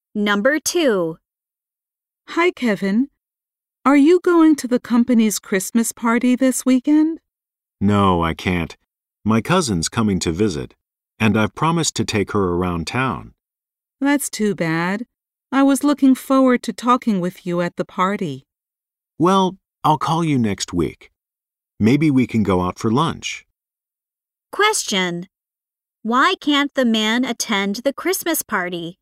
Number 2. Hi, Kevin. Are you going to the company's Christmas party this weekend? No, I can't. My cousin's coming to visit, and I've promised to take her around town. That's too bad. I was looking forward to talking with you at the party. Well, I'll call you next week. Maybe we can go out for lunch. Question. Why can't the man attend the Christmas party?